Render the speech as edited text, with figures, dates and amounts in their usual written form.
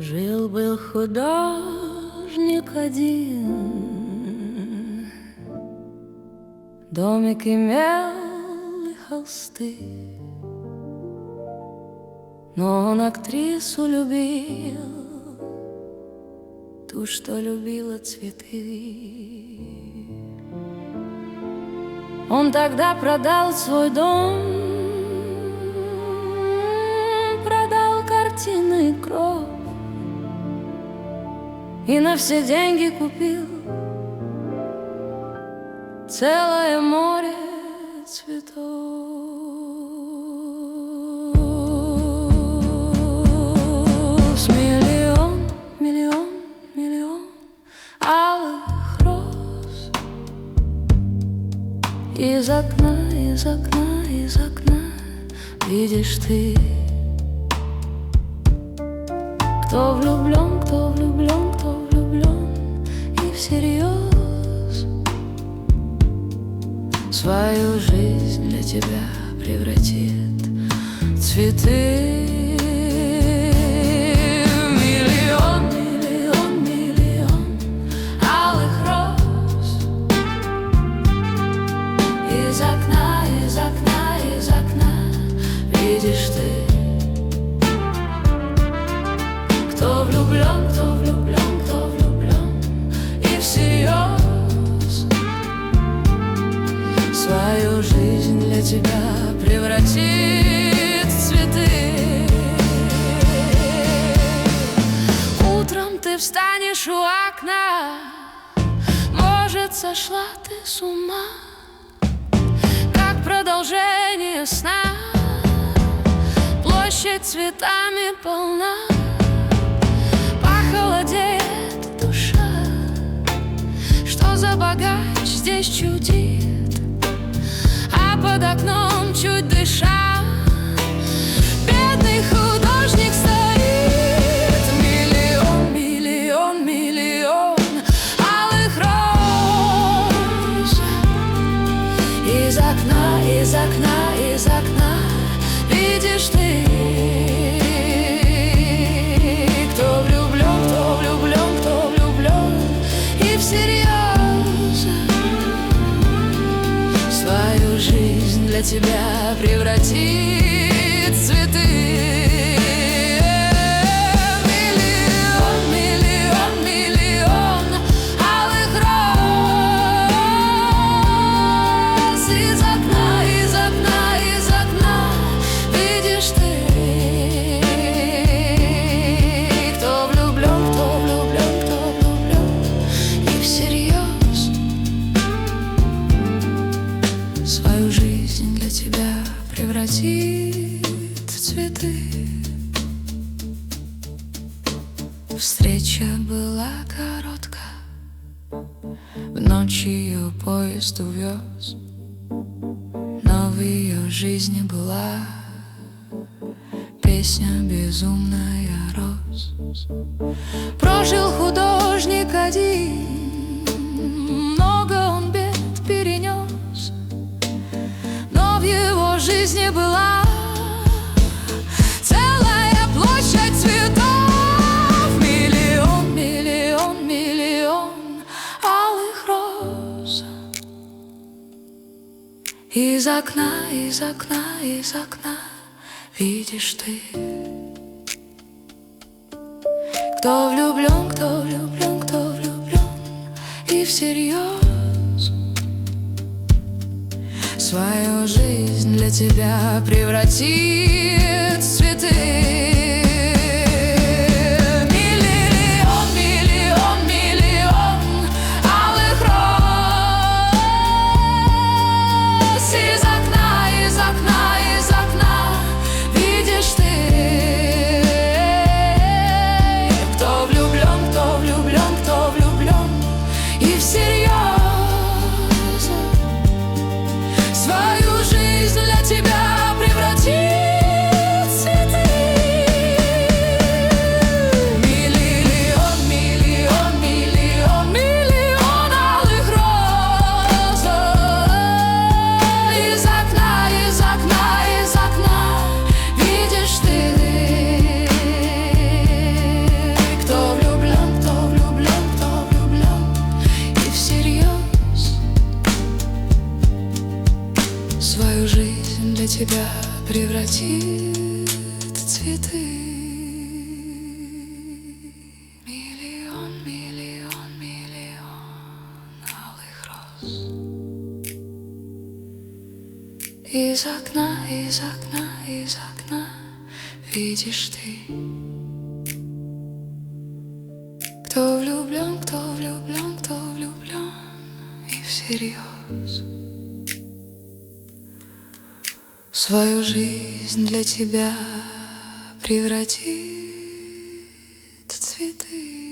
Жил-был художник один, домик имел и холсты, но он актрису любил, ту, что любила цветы. Он тогда продал свой дом, продал картины и кровь, и на все деньги купил целое море цветов. С миллион, миллион, миллион алых роз. Из окна, из окна, из окна видишь ты, кто влюблен, кто влюблен, кто влюблен и всерьез свою жизнь для тебя превратит в цветы. Миллион, миллион, миллион алых роз. Из окна, из окна, из окна видишь ты, кто влюблен, кто влюблен, кто влюблен и всерьез свою жизнь для тебя превратит в цветы. Утром ты встанешь у окна, может, сошла ты с ума, как продолжение сна. Площадь цветами полна, холодеет душа. Что за богач здесь чудит, а под окном чуть дыша бедный художник стоит. Миллион, миллион, миллион алых роз. Из окна, из окна, из окна видишь ты, свою жизнь для тебя превратит в цветы. Миллион, миллион, миллион алых роз. Из окна, из окна, из окна видишь ты, кто влюблен, кто влюблен, кто влюблен и всерьез свою жизнь для тебя превратит в цветы. Встреча была коротка, в ночь ее поезд увез, но в ее жизни была песня безумная роз. Прожил художник один, много он бед перенес, но в его жизни была целая площадь цветов. Миллион, миллион, миллион алых роз. Из окна, из окна, из окна видишь ты, кто влюблен, кто влюблен, кто влюблен и всерьез свою жизнь для тебя превратит в цветы. Миллион, миллион, миллион алых роз. Из окна, из окна, из окна видишь ты, кто влюблен, кто влюблен, кто влюблен и всерьез свою жизнь для тебя превратит в цветы. свою жизнь для тебя превратит в цветы. Миллион, миллион, миллион алых роз. Из окна, из окна, из окна видишь ты. Кто влюблен, кто влюблен, кто влюблен и всерьез. Свою жизнь для тебя превратит в цветы.